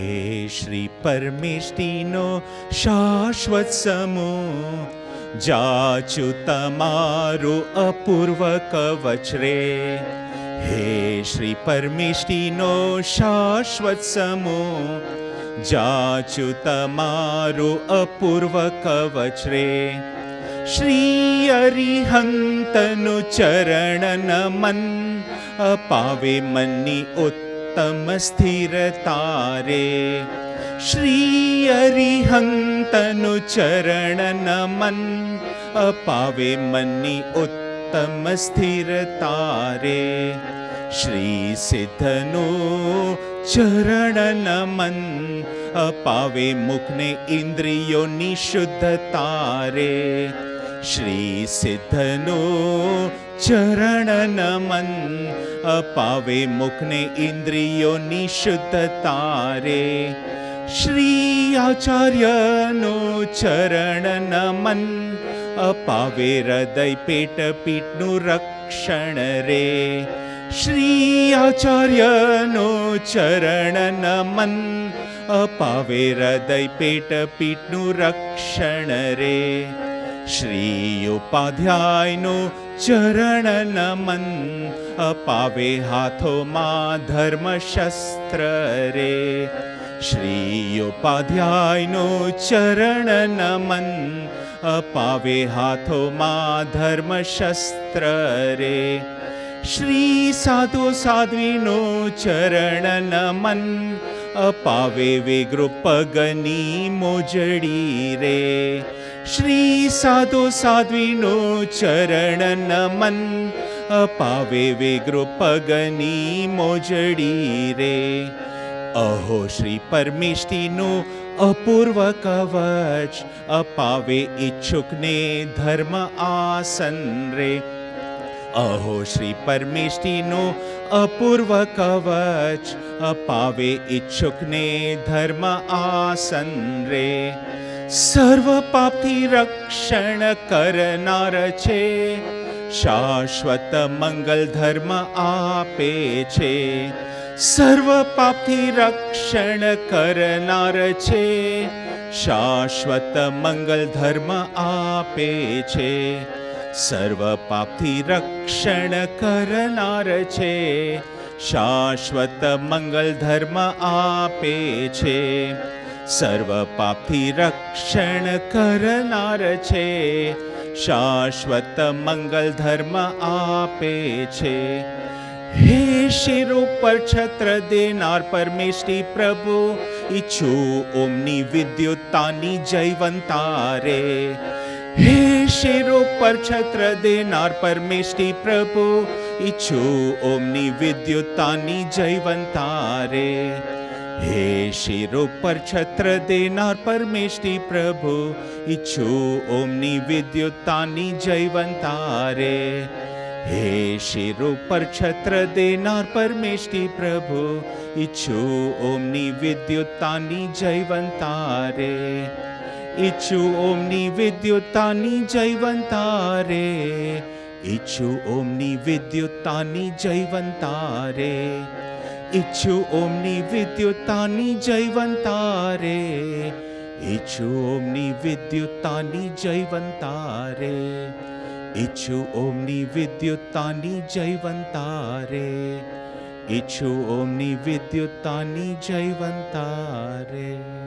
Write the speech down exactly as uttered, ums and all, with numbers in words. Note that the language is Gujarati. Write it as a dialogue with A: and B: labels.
A: હે શ્રી પરમેષ્ટિનો શાશ્વત સમૂહ, જાચું તમારું અપૂર્વ કવચ રે. હે શ્રી પરમેષ્ટિનો શાશ્વત સમૂહ, જાચું તમારું અપૂર્વ કવચ રે. શ્રી અરિહંતનું ચરણ નમન, અપાવે મનની ઉત્તમ સ્થિરતા રે. શ્રી અરિહંતનું ચરણ નમન, અપાવે મનની ઉત્તમ સ્થિરતા રે. શ્રી સિદ્ધનું ચરણ નમન, અપાવે મુખને ઇન્દ્રિયોની શુદ્ધતા રે. શ્રી સિદ્ધનું ચરણ નમન, અપાવે મુખને ઇન્દ્રિયોની શુદ્ધતા રે. શ્રી આચાર્યનું ચરણ નમન, અપાવે હૃદય પેટ પીઠનું રક્ષણ રે. શ્રી આચાર્યનું ચરણ નમન, અપાવે હૃદય પેટ પીઠનું રક્ષણ રે. શ્રી ઉપાધ્યાયનું ચરણ નમન, અપાવે હાથોમાં ધર્મશસ્ત્ર રે. શ્રી ઉપાધ્યાયનું ચરણ નમન, અપાવે હાથોમાં ધર્મશસ્ત્ર રે. શ્રી સાધુ સાધ્વીનું ચરણ નમન, અપાવે વિગૃહ પગની મોજડી રે. શ્રી સાધુ સાધ્વીનું ચરણ નમન, અપાવે વિગૃહ પગની મોજડી રે. અહો શ્રી પરમેષ્ટિનું અપૂર્વ કવચ, અપાવે ઈચ્છુકને ધર્મ આસન રે. અહો શ્રી પરમેષ્ટિનું અપૂર્વ કવચ, અપાવે ઈચ્છુકને ધર્મ આસન રે. સર્વ પાપથી રક્ષણ કરનાર છે, શાશ્વત મંગલ ધર્મ આપે છે. સર્વ પાપથી રક્ષણ કરનાર છે, શાશ્વત મંગલ ધર્મ આપે છે. સર્વ પાપથી રક્ષણ કરનાર છે, શાશ્વત મંગલ ધર્મ આપે છે. સર્વ પાપથી રક્ષણ કરનાર છે, શાશ્વત મંગલ ધર્મ આપે છે. હે શિર ઉપર છત્ર દેનાર પરમેષ્ટિ પ્રભુ, ઈચ્છું ઓમની વિદ્યુતાની જયવંતા રે. હે શિર ઉપર છત્ર દેનાર પરમેષ્ટિ પ્રભુ, ઈચ્છું ઓમની વિદ્યુતાની જયવંતા રે. હે શિર ઉપર છત્ર દેનાર પરમેષ્ટિ પ્રભુ, ઈચ્છું ઓમની વિદ્યુતાની જયવંતા રે. હે શિર ઉપર છત્ર દેનાર પરમેષ્ટિ પ્રભુ, ઈચ્છું ઓમની વિદ્યુતાની જયવંતા રે. ઈચ્છું ઓમની વિદ્યુતાની જયવંતા રે. ઈચ્છું ઓમની વિદ્યુતાની જયવંતા રે. ઈચ્છું ઓમની વિદ્યુતાની જયવંતા રે. ઈચ્છું ઓમની વિદ્યુતાની જયવંતા રે. ઈચ્છું ઓમની વિદ્યુતાની જયવંતા રે. ઈચ્છું ઓમની વિદ્યુતાની જયવંતા રે.